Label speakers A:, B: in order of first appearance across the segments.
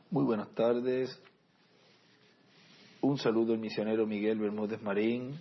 A: Muy buenas tardes. Un saludo al misionero Miguel Bermúdez Marín,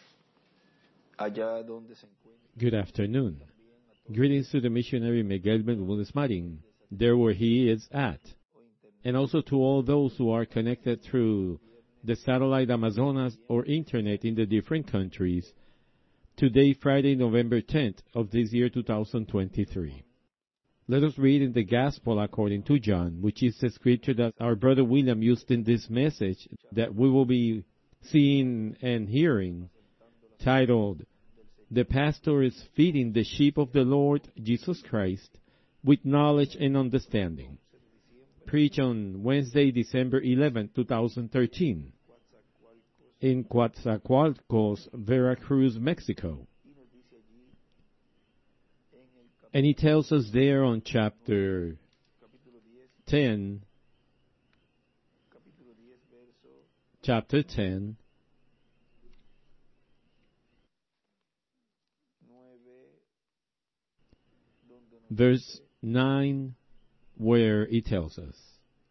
A: allá donde se encuentra.
B: Good afternoon. Greetings to the missionary Miguel Bermúdez Marín, there where he is at, and also to all those who are connected through the satellite Amazonas or internet in the different countries. Today, Friday, November 10th of this year 2023. Let us read in the Gospel according to John, which is the scripture that our brother William used in this message that we will be seeing and hearing, titled, "The Pastor is Feeding the Sheep of the Lord Jesus Christ with Knowledge and Understanding." Preached on Wednesday, December 11, 2013, in Coatzacoalcos, Veracruz, Mexico. And he tells us there on chapter 10, verse 9, where he tells us,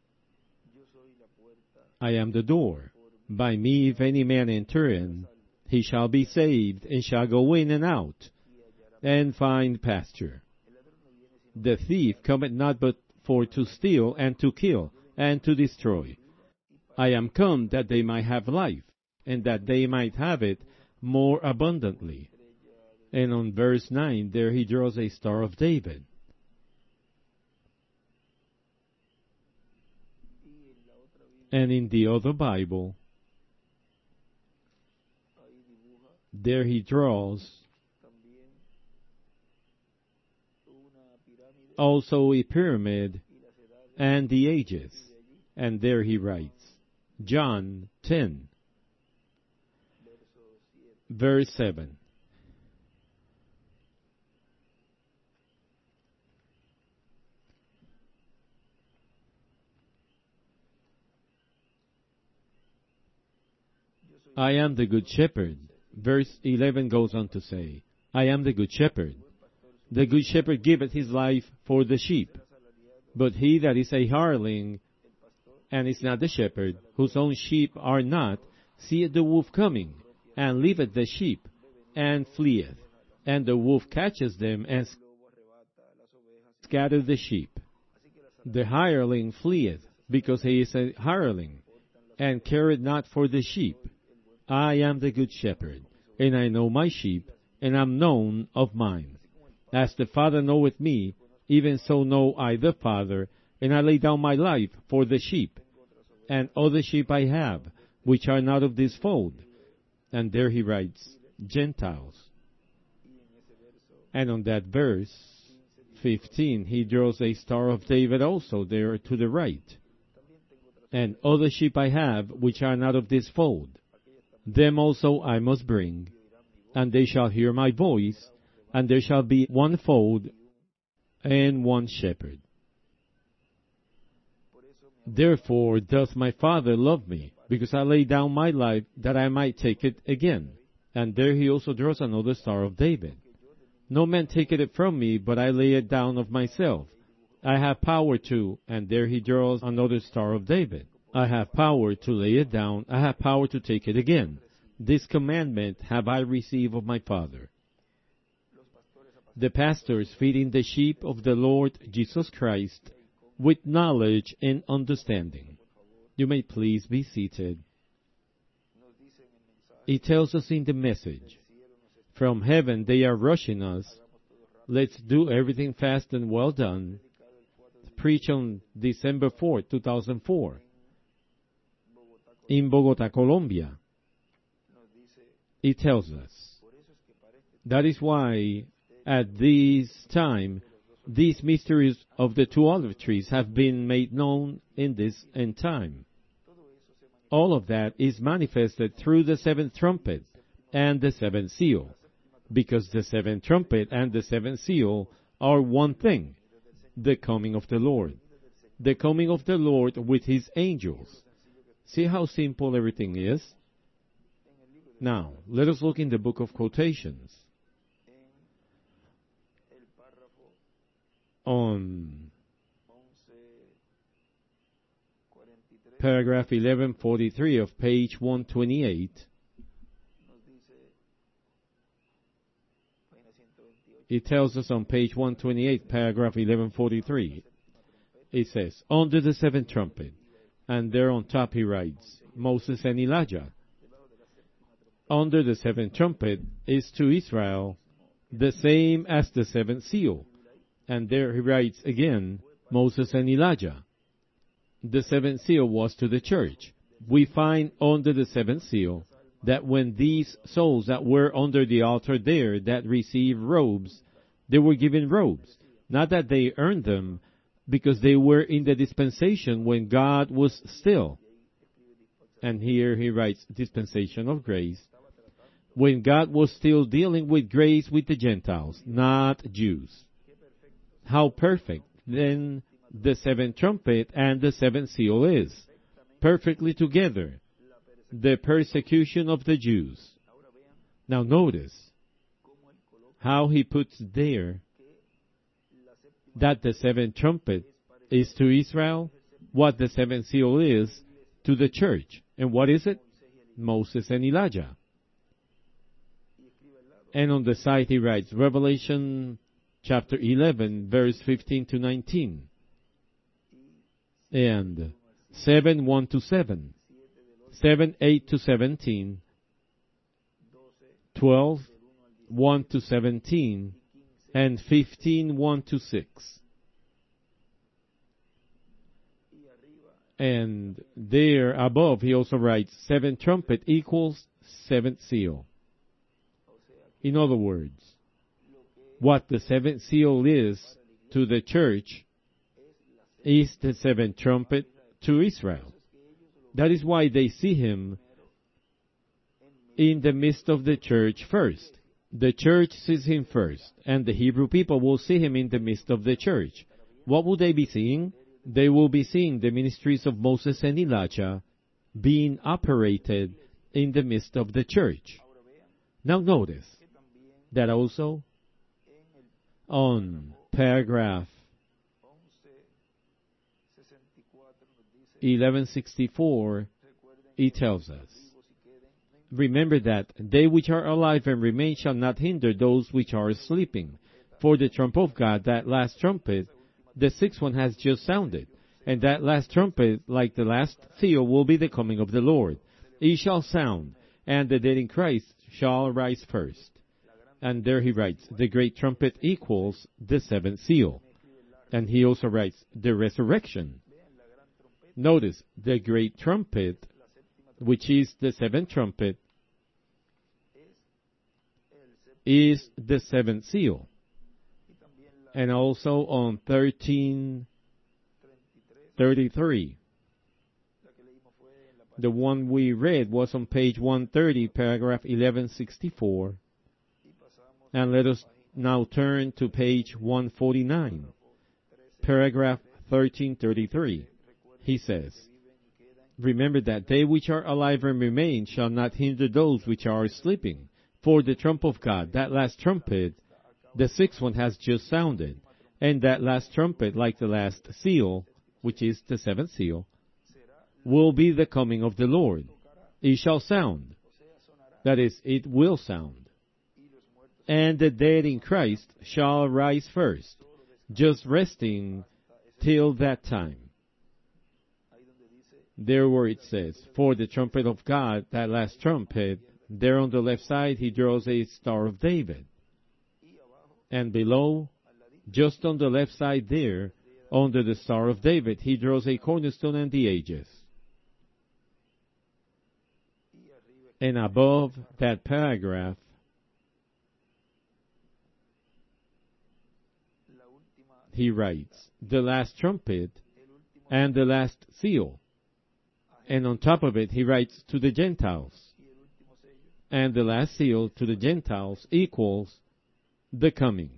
B: "I am the door. By me if any man enter in, he shall be saved, and shall go in and out, and find pasture. The thief cometh not but for to steal, and to kill, and to destroy. I am come that they might have life, and that they might have it more abundantly." And on verse 9, there he draws a Star of David. And in the other Bible, there he draws also a pyramid and the ages. And there he writes, John 10, verse 7. I am the good shepherd. Verse 11 goes on to say, I am the good shepherd. The good shepherd giveth his life for the sheep. But he that is a hireling, and is not the shepherd, whose own sheep are not, seeth the wolf coming, and leaveth the sheep, and fleeth. And the wolf catches them, and scattereth the sheep. The hireling fleeth, because he is a hireling, and careth not for the sheep. I am the good shepherd, and I know my sheep, and am known of mine. As the Father knoweth me, even so know I the Father, and I lay down my life for the sheep. And other sheep I have, which are not of this fold. And there he writes, Gentiles. And on that verse 15, he draws a Star of David also there to the right. And other sheep I have, which are not of this fold. Them also I must bring, and they shall hear my voice, and there shall be one fold and one shepherd. Therefore doth my Father love me, because I lay down my life that I might take it again. And there he also draws another Star of David. No man taketh it from me, but I lay it down of myself. I have power to, and there he draws another Star of David. I have power to lay it down, I have power to take it again. This commandment have I received of my Father. The pastors feeding the sheep of the Lord Jesus Christ with knowledge and understanding. You may please be seated. It tells us in the message, from heaven they are rushing us. Let's do everything fast and well done. Preach on December 4, 2004. In Bogota, Colombia. It tells us. That is why at this time, these mysteries of the two olive trees have been made known in this end time. All of that is manifested through the seventh trumpet and the seventh seal, because the seventh trumpet and the seventh seal are one thing, the coming of the Lord. The coming of the Lord with his angels. See how simple everything is? Now, let us look in the book of quotations. On paragraph 1143 of page 128, it tells us on page 128, paragraph 1143, it says, under the seventh trumpet, and there on top he writes, Moses and Elijah. Under the seventh trumpet is to Israel the same as the seventh seal. And there he writes again, Moses and Elijah. The seventh seal was to the church. We find under the seventh seal that when these souls that were under the altar there that received robes, they were given robes. Not that they earned them, because they were in the dispensation when God was still. And here he writes, dispensation of grace. When God was still dealing with grace with the Gentiles, not Jews. How perfect then the seventh trumpet and the seventh seal is. Perfectly together. The persecution of the Jews. Now notice how he puts there that the seventh trumpet is to Israel, what the seventh seal is to the church. And what is it? Moses and Elijah. And on the side he writes, Revelation chapter 11, verse 15 to 19. And 7, 1 to 7. 7, 8 to 17. 12, 1 to 17. And 15, 1 to 6. And there above he also writes, seventh trumpet equals seventh seal. In other words, what the seventh seal is to the church is the seventh trumpet to Israel. That is why they see him in the midst of the church first. The church sees him first, and the Hebrew people will see him in the midst of the church. What will they be seeing? They will be seeing the ministries of Moses and Elijah being operated in the midst of the church. Now notice that also on paragraph 1164, it tells us, remember that they which are alive and remain shall not hinder those which are sleeping. For the trump of God, that last trumpet, the sixth one has just sounded. And that last trumpet, like the last seal, will be the coming of the Lord. He shall sound, and the dead in Christ shall rise first. And there he writes, the great trumpet equals the seventh seal. And he also writes, the resurrection. Notice, the great trumpet, which is the seventh trumpet, is the seventh seal. And also on 1333, the one we read was on page 130, paragraph 1164. And let us now turn to page 149, paragraph 1333. He says, remember that they which are alive and remain shall not hinder those which are sleeping. For the trump of God, that last trumpet, the sixth one has just sounded. And that last trumpet, like the last seal, which is the seventh seal, will be the coming of the Lord. It shall sound. That is, it will sound. And the dead in Christ shall rise first, just resting till that time. There where it says, for the trumpet of God, that last trumpet, there on the left side he draws a Star of David. And below, just on the left side there, under the Star of David, he draws a cornerstone and the ages. And above that paragraph, he writes, the last trumpet and the last seal. And on top of it, he writes, to the Gentiles. And the last seal to the Gentiles equals the coming.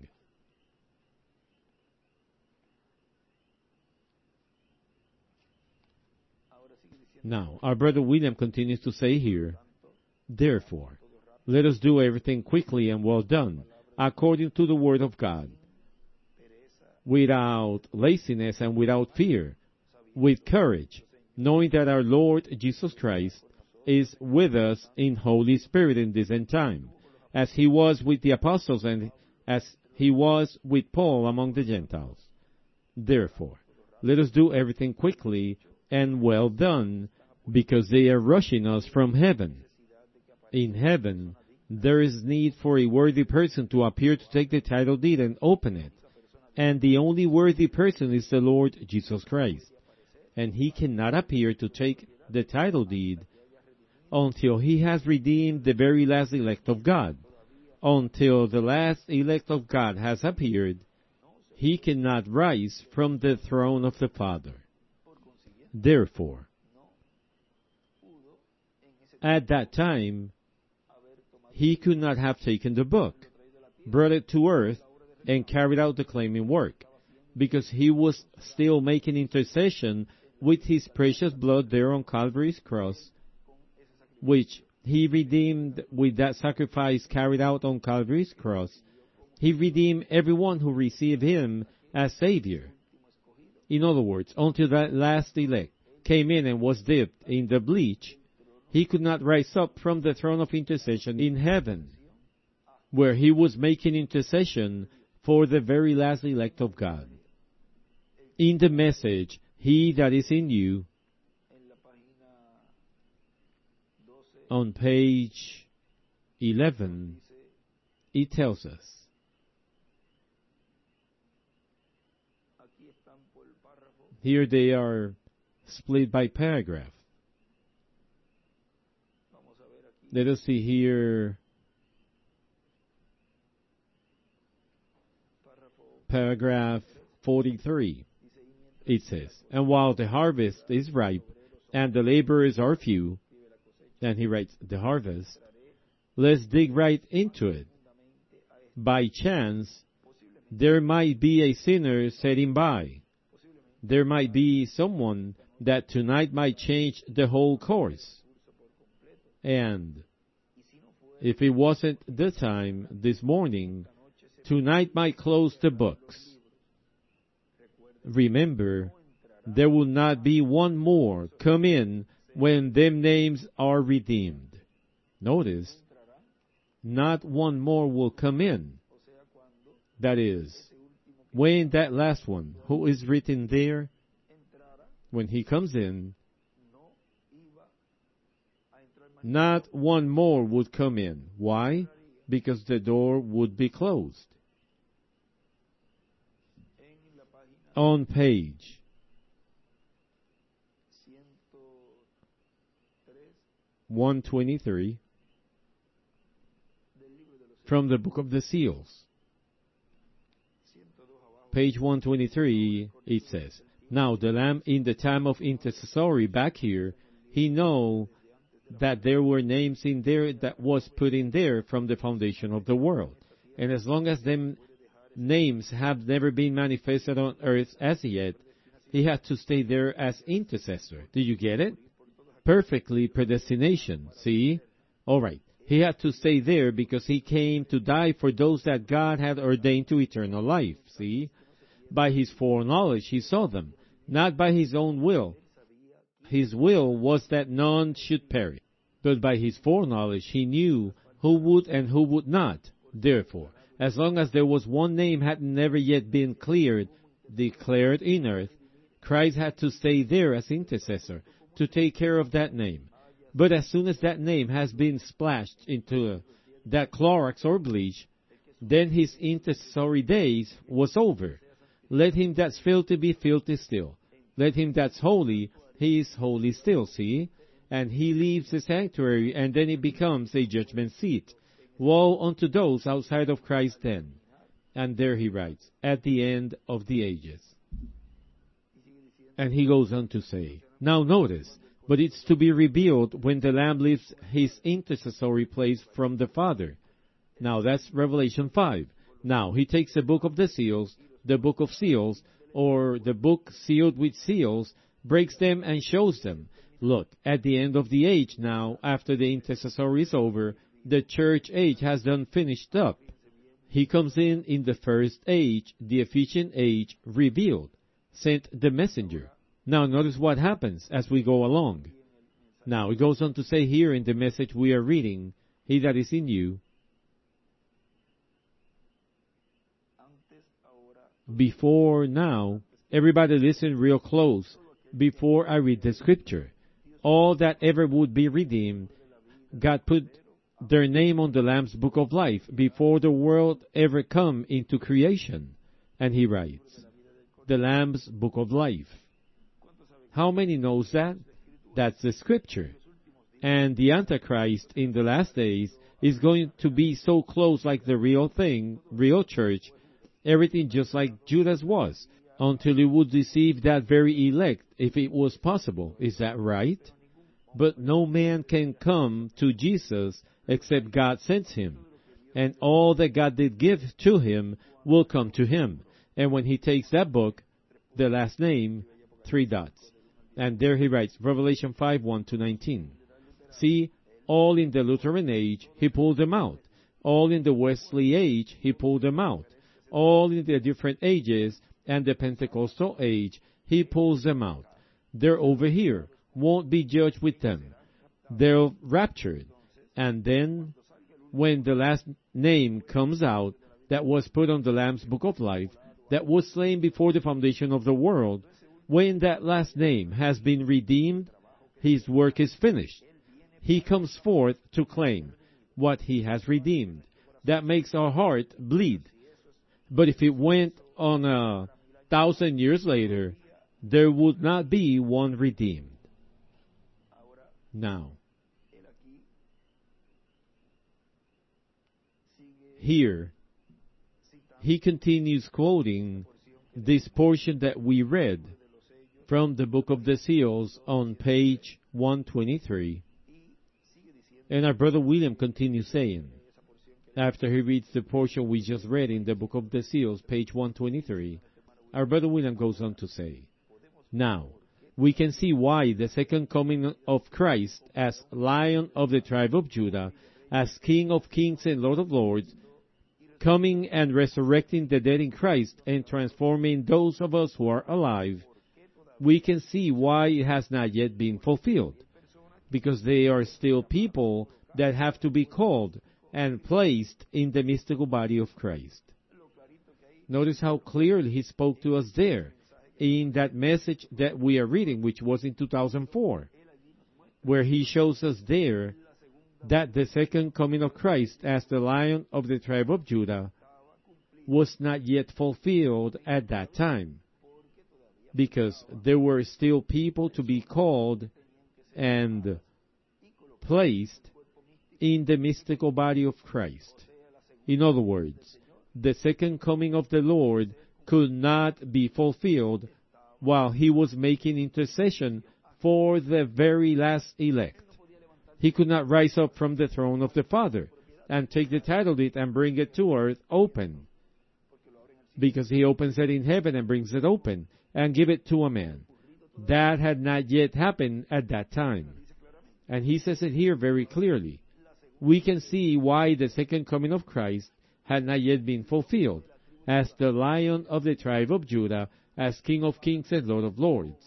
B: Now, our brother William continues to say here, therefore, let us do everything quickly and well done, according to the word of God, without laziness and without fear, with courage, knowing that our Lord Jesus Christ is with us in Holy Spirit in this end time, as he was with the apostles and as he was with Paul among the Gentiles. Therefore, let us do everything quickly and well done, because they are rushing us from heaven. In heaven, there is need for a worthy person to appear to take the title deed and open it. And the only worthy person is the Lord Jesus Christ. And he cannot appear to take the title deed until he has redeemed the very last elect of God. Until the last elect of God has appeared, he cannot rise from the throne of the Father. Therefore, at that time, he could not have taken the book, brought it to earth, and carried out the claiming work, because he was still making intercession with his precious blood there on Calvary's cross, which he redeemed with that sacrifice carried out on Calvary's cross. He redeemed everyone who received him as Savior. In other words, until that last elect came in and was dipped in the bleach, he could not rise up from the throne of intercession in heaven, where he was making intercession for the very last elect of God. In the message, He that is in you, on page 11, it tells us, here they are split by paragraph. Let us see here, paragraph 43. It says, and while the harvest is ripe, and the laborers are few, and he writes, the harvest, let's dig right into it. By chance, there might be a sinner sitting by. There might be someone that tonight might change the whole course. And if it wasn't the time this morning, tonight might close the books. Remember, there will not be one more come in when them names are redeemed. Notice, not one more will come in. That is, when that last one, who is written there, when he comes in, not one more would come in. Why? Because the door would be closed. On page 123 from the Book of the Seals. Page 123, it says, now the Lamb in the time of intercessory back here, he know that there were names in there that was put in there from the foundation of the world. And as long as them names have never been manifested on earth as yet, he had to stay there as intercessor. Do you get it? Perfectly predestination, see? Alright, he had to stay there because he came to die for those that God had ordained to eternal life, see? By his foreknowledge he saw them, not by his own will. His will was that none should perish, but by his foreknowledge he knew who would and who would not. Therefore, as long as there was one name had never yet been declared in earth, Christ had to stay there as intercessor to take care of that name. But as soon as that name has been splashed into that Clorox or bleach, then his intercessory days was over. Let him that's filthy be filthy still. Let him that's holy, he is holy still, see? And he leaves the sanctuary, and then it becomes a judgment seat. Woe unto those outside of Christ then. And there he writes, at the end of the ages. And he goes on to say, now notice, but it's to be revealed when the Lamb leaves his intercessory place from the Father. Now that's Revelation 5. Now he takes the book of the seals, the book of seals, or the book sealed with seals, breaks them and shows them. Look, at the end of the age now, after the intercessory is over, the church age has done finished up. He comes in the first age, the Ephesian age, revealed, sent the messenger. Now notice what happens as we go along. Now it goes on to say here in the message we are reading, He that is in you, before now, everybody listen real close before I read the scripture. All that ever would be redeemed, God put their name on the Lamb's Book of Life before the world ever come into creation. And he writes, the Lamb's Book of Life. How many knows that? That's the scripture. And the Antichrist in the last days is going to be so close like the real thing, real church, everything just like Judas was, until he would deceive that very elect if it was possible. Is that right? But no man can come to Jesus except God sends him. And all that God did give to him will come to him. And when he takes that book, the last name, 3 dots. And there he writes, Revelation 5, 1-19. See, all in the Lutheran age, he pulled them out. All in the Wesley age, he pulled them out. All in the different ages and the Pentecostal age, he pulls them out. They're over here, won't be judged with them. They're raptured. And then, when the last name comes out, that was put on the Lamb's Book of Life, that was slain before the foundation of the world, when that last name has been redeemed, his work is finished. He comes forth to claim what he has redeemed. That makes our heart bleed. But if it went on 1,000 years later, there would not be one redeemed. Now, here, he continues quoting this portion that we read from the Book of the Seals on page 123. And our brother William continues saying, after he reads the portion we just read in the Book of the Seals, page 123, our brother William goes on to say, now, we can see why the second coming of Christ as Lion of the tribe of Judah, as King of kings and Lord of lords, coming and resurrecting the dead in Christ and transforming those of us who are alive, we can see why it has not yet been fulfilled. Because they are still people that have to be called and placed in the mystical body of Christ. Notice how clearly he spoke to us there in that message that we are reading, which was in 2004, where he shows us there that the second coming of Christ as the Lion of the tribe of Judah was not yet fulfilled at that time, because there were still people to be called and placed in the mystical body of Christ. In other words, the second coming of the Lord could not be fulfilled while he was making intercession for the very last elect. He could not rise up from the throne of the Father and take the title deed and bring it to earth open, because he opens it in heaven and brings it open and give it to a man. That had not yet happened at that time. And he says it here very clearly. We can see why the second coming of Christ had not yet been fulfilled, as the Lion of the tribe of Judah, as King of kings and Lord of lords,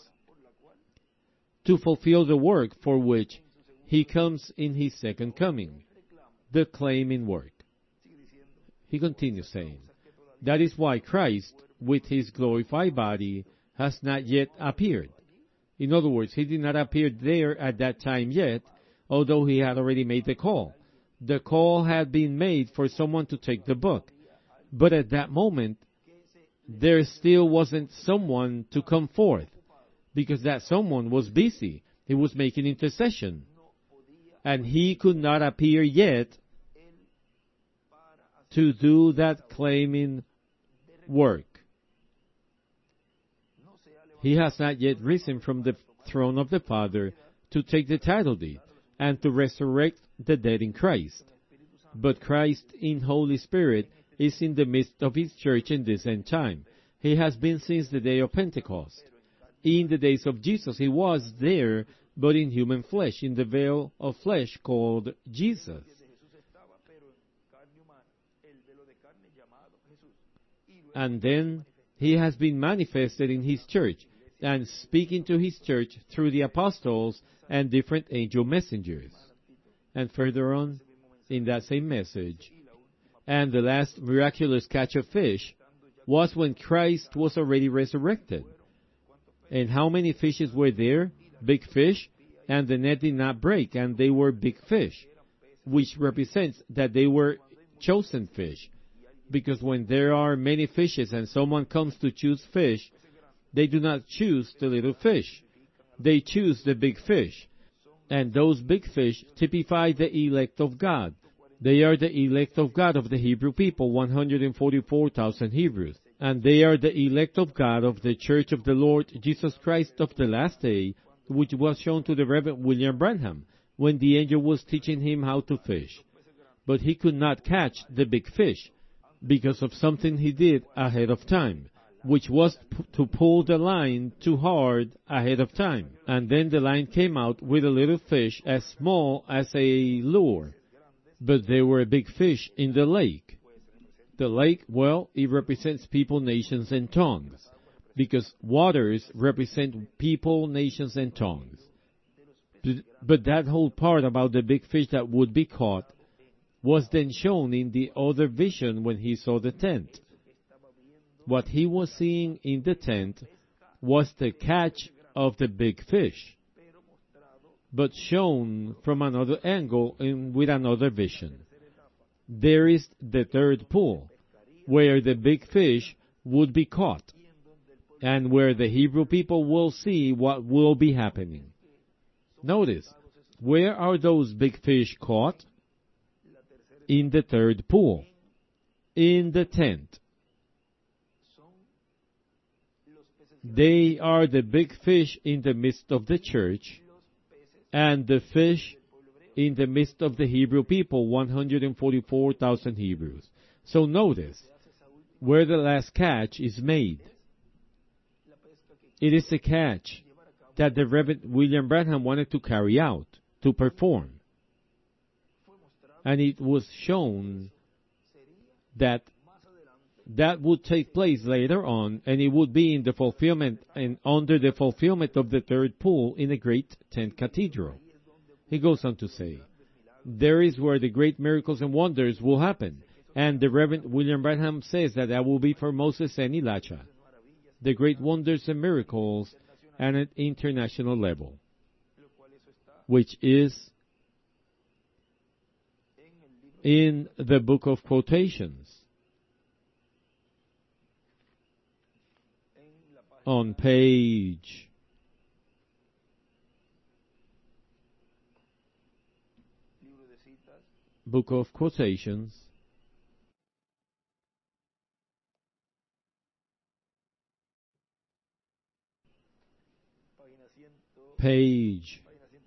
B: to fulfill the work for which he comes in his second coming, the claiming work. He continues saying, that is why Christ, with his glorified body, has not yet appeared. In other words, he did not appear there at that time yet, although he had already made the call. The call had been made for someone to take the book. But at that moment, there still wasn't someone to come forth, because that someone was busy. He was making intercession. And he could not appear yet to do that claiming work. He has not yet risen from the throne of the Father to take the title deed and to resurrect the dead in Christ. But Christ in Holy Spirit is in the midst of his church in this end time. He has been since the day of Pentecost. In the days of Jesus, he was there, but in human flesh, in the veil of flesh called Jesus. And then he has been manifested in his church, and speaking to his church through the apostles and different angel messengers. And further on, in that same message, and the last miraculous catch of fish was when Christ was already resurrected. And how many fishes were there? Big fish, and the net did not break, and they were big fish, which represents that they were chosen fish. Because when there are many fishes and someone comes to choose fish, they do not choose the little fish. They choose the big fish. And those big fish typify the elect of God. They are the elect of God of the Hebrew people, 144,000 Hebrews. And they are the elect of God of the Church of the Lord Jesus Christ of the last day, which was shown to the Reverend William Branham when the angel was teaching him how to fish. But he could not catch the big fish because of something he did ahead of time, which was to pull the line too hard ahead of time. And then the line came out with a little fish as small as a lure. But there were big fish in the lake. The lake, well, it represents people, nations, and tongues, because waters represent people, nations, and tongues. But that whole part about the big fish that would be caught was then shown in the other vision when he saw the tent. What he was seeing in the tent was the catch of the big fish, but shown from another angle and with another vision. There is the third pool, where the big fish would be caught, and where the Hebrew people will see what will be happening. Notice, where are those big fish caught? In the third pool, in the tent. They are the big fish in the midst of the church, and the fish in the midst of the Hebrew people, 144,000 Hebrews. So notice where the last catch is made. It is the catch that the Reverend William Branham wanted to carry out, to perform. And it was shown that that would take place later on, and it would be in the fulfillment and under the fulfillment of the third pool in the great tent cathedral. He goes on to say, there is where the great miracles and wonders will happen. And the Reverend William Branham says that will be for Moses and Elijah. The great wonders and miracles at an international level, which is in the book of quotations. On page book of quotations, page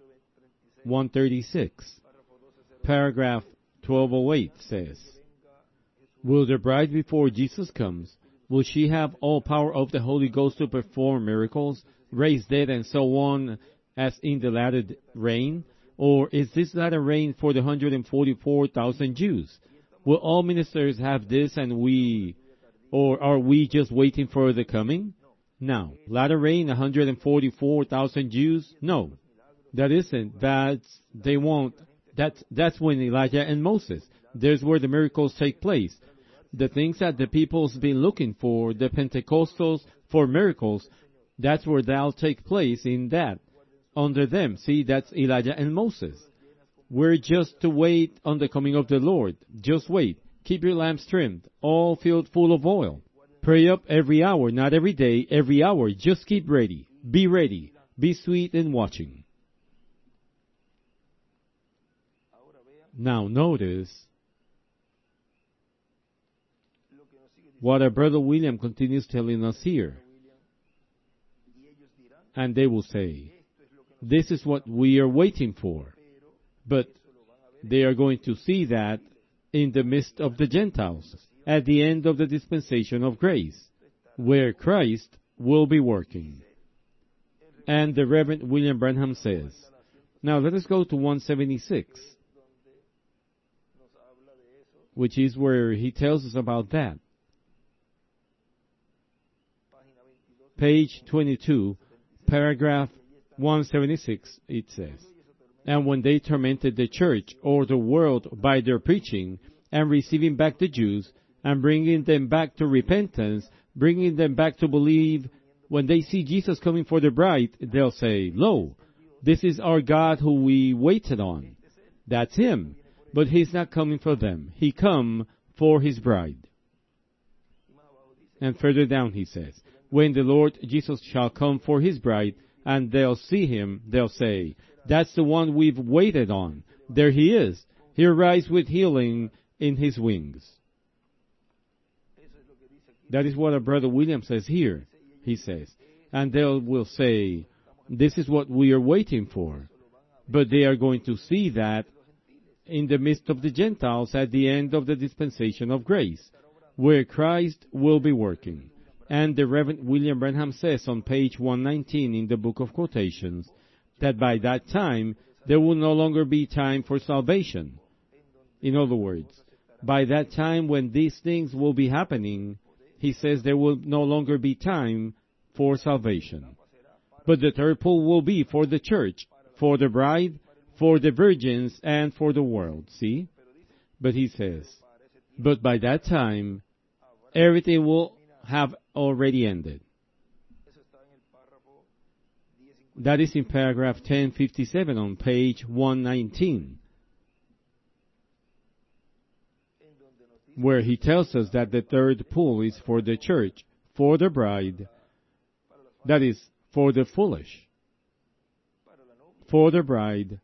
B: 136, paragraph 1208 says, will the bride before Jesus comes, will she have all power of the Holy Ghost to perform miracles, raise dead, and so on, as in the latter rain? Or is this latter rain for the 144,000 Jews? Will all ministers have this or are we just waiting for the coming? Now, latter rain, 144,000 Jews? No, that isn't. They won't. That's when Elijah and Moses. There's where the miracles take place. The things that the people's been looking for, the Pentecostals for miracles, that's where they'll take place in that. Under them, see, that's Elijah and Moses. We're just to wait on the coming of the Lord. Just wait. Keep your lamps trimmed, all filled full of oil. Pray up every hour, not every day, every hour. Just keep ready. Be ready. Be sweet in watching. Now notice what our brother William continues telling us here. And they will say, this is what we are waiting for. But they are going to see that in the midst of the Gentiles, at the end of the dispensation of grace, where Christ will be working. And the Reverend William Branham says, now let us go to 176, which is where he tells us about that. Page 22, paragraph 176, it says, "And when they tormented the church or the world by their preaching, and receiving back the Jews, and bringing them back to repentance, bringing them back to believe, when they see Jesus coming for the bride, they'll say, 'Lo, this is our God who we waited on.' That's him. But he's not coming for them. He come for his bride." And further down he says, "When the Lord Jesus shall come for his bride, and they'll see him, they'll say, 'That's the one we've waited on. There he is. He arrives with healing in his wings.'" That is what our brother William says here. He says, and they will say, "This is what we are waiting for." But they are going to see that in the midst of the Gentiles at the end of the dispensation of grace, where Christ will be working. And the Reverend William Branham says on page 119 in the Book of Quotations, that by that time, there will no longer be time for salvation. In other words, by that time when these things will be happening, he says there will no longer be time for salvation. But the third pull will be for the church, for the bride, for the virgins, and for the world. See? But he says, but by that time, everything will have already ended. That is in paragraph 1057 on page 119, where he tells us that the third pull is for the church, for the bride, that is, for the foolish, for the bride,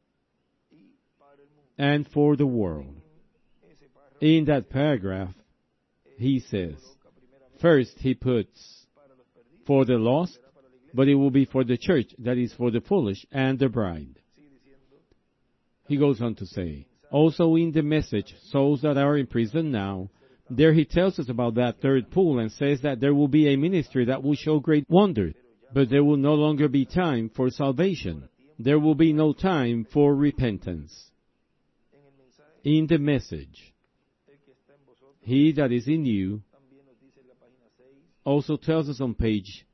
B: and for the world. In that paragraph, he says, first he puts for the lost, but it will be for the church, that is for the foolish and the bride. He goes on to say, also in the message, souls that are in prison now, there he tells us about that third pull and says that there will be a ministry that will show great wonder, but there will no longer be time for salvation. There will be no time for repentance. In the message, he that is in you also tells us on page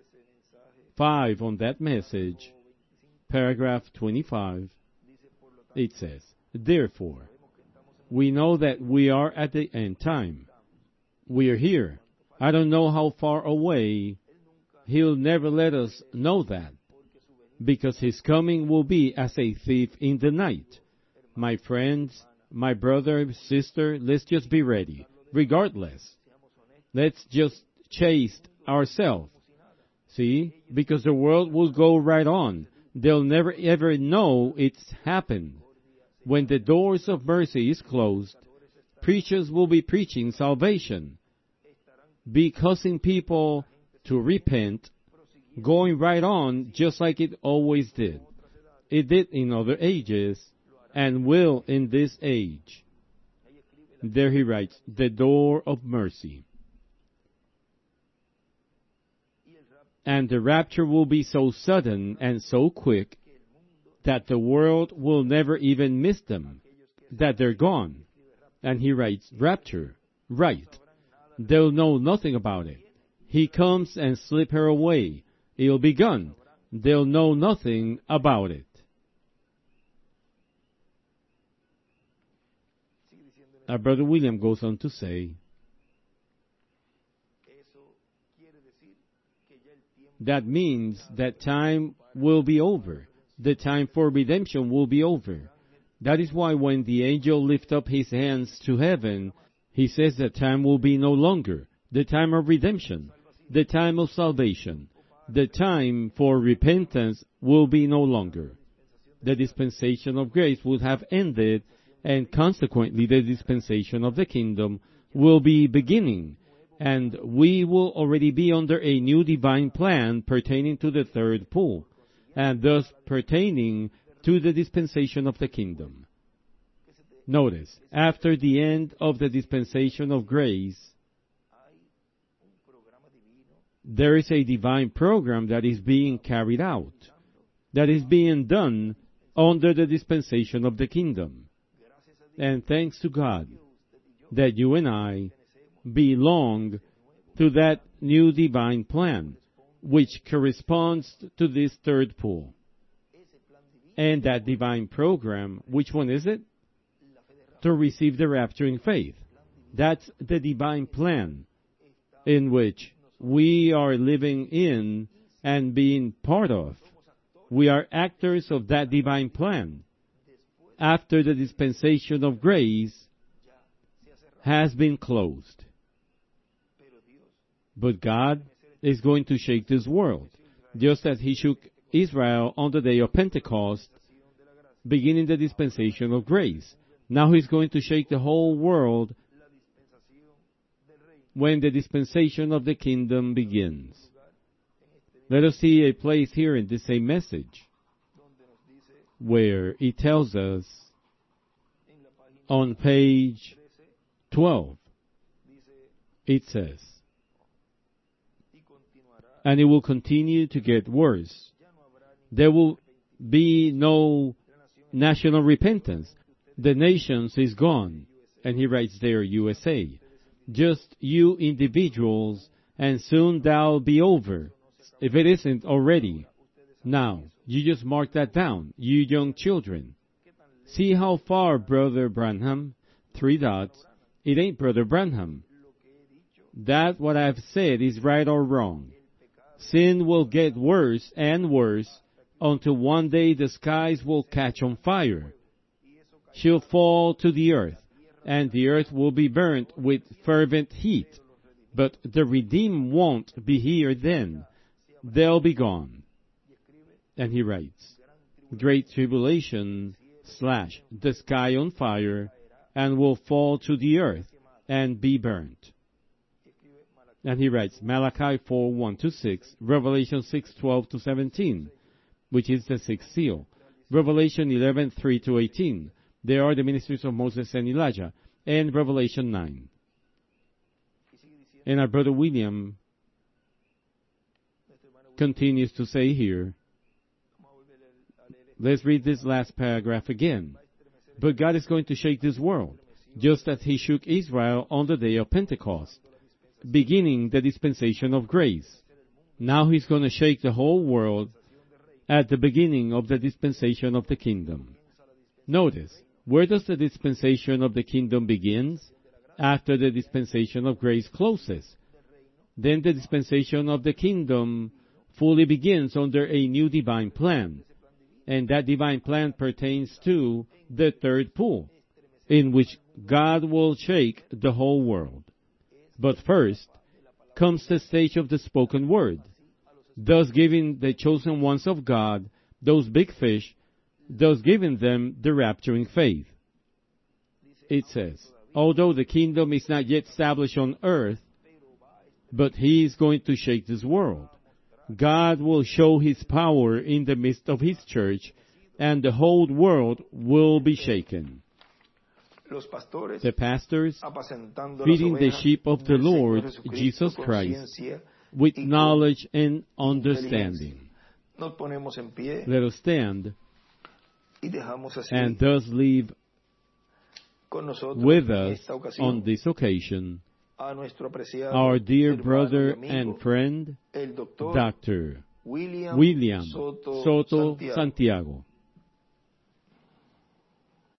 B: 5 on that message, paragraph 25, it says, therefore, we know that we are at the end time. We are here. I don't know how far away. He'll never let us know that, because his coming will be as a thief in the night. My friends, my brother, sister, let's just be ready. Regardless, let's just chaste ourselves. See? Because the world will go right on. They'll never ever know it's happened. When the doors of mercy is closed, preachers will be preaching salvation, be causing people to repent, going right on just like it always did. It did in other ages, and will in this age. There he writes, the door of mercy. And the rapture will be so sudden and so quick that the world will never even miss them, that they're gone. And he writes, rapture, right. They'll know nothing about it. He comes and slip her away. It'll be gone. They'll know nothing about it. Our brother William goes on to say, that means that time will be over. The time for redemption will be over. That is why when the angel lifts up his hands to heaven, he says that time will be no longer. The time of redemption, the time of salvation, the time for repentance will be no longer. The dispensation of grace will have ended, and consequently the dispensation of the kingdom will be beginning, and we will already be under a new divine plan pertaining to the third pull, and thus pertaining to the dispensation of the kingdom. Notice, after the end of the dispensation of grace, there is a divine program that is being carried out, that is being done under the dispensation of the kingdom. And thanks to God that you and I belong to that new divine plan, which corresponds to this third pull. And that divine program, which one is it? To receive the rapturing faith. That's the divine plan in which we are living in and being part of. We are actors of that divine plan. After the dispensation of grace has been closed. But God is going to shake this world, just as He shook Israel on the day of Pentecost, beginning the dispensation of grace. Now He's going to shake the whole world when the dispensation of the kingdom begins. Let us see a place here in this same message where it tells us on page 12, it says, and it will continue to get worse. There will be no national repentance. The nations is gone. And he writes there, USA. Just you individuals, and soon that'll be over, if it isn't already. Now, you just mark that down, you young children. See how far, Brother Branham? 3 dots. It ain't Brother Branham. That what I've said is right or wrong. Sin will get worse and worse until one day the skies will catch on fire. She'll fall to the earth, and the earth will be burnt with fervent heat. But the redeemed won't be here then. They'll be gone. And he writes, Great tribulation / the sky on fire, and will fall to the earth and be burnt. And he writes Malachi 4:1-6, Revelation 6:12-17, which is the 6th seal. Revelation 11:3-18, they are the ministries of Moses and Elijah, and Revelation 9. And our brother William continues to say here, let's read this last paragraph again. But God is going to shake this world, just as He shook Israel on the day of Pentecost, beginning the dispensation of grace. Now He's going to shake the whole world at the beginning of the dispensation of the kingdom. Notice, where does the dispensation of the kingdom begins? After the dispensation of grace closes. Then the dispensation of the kingdom fully begins under a new divine plan. And that divine plan pertains to the third pull, in which God will shake the whole world. But first comes the stage of the spoken word, thus giving the chosen ones of God, those big fish, thus giving them the rapturing faith. It says, although the kingdom is not yet established on earth, but He is going to shake this world. God will show His power in the midst of His church, and the whole world will be shaken. The pastors feeding the sheep of the Lord Jesus Christ with knowledge and understanding. Let us stand and thus leave with us on this occasion our dear brother and friend, Dr. William Soto Santiago.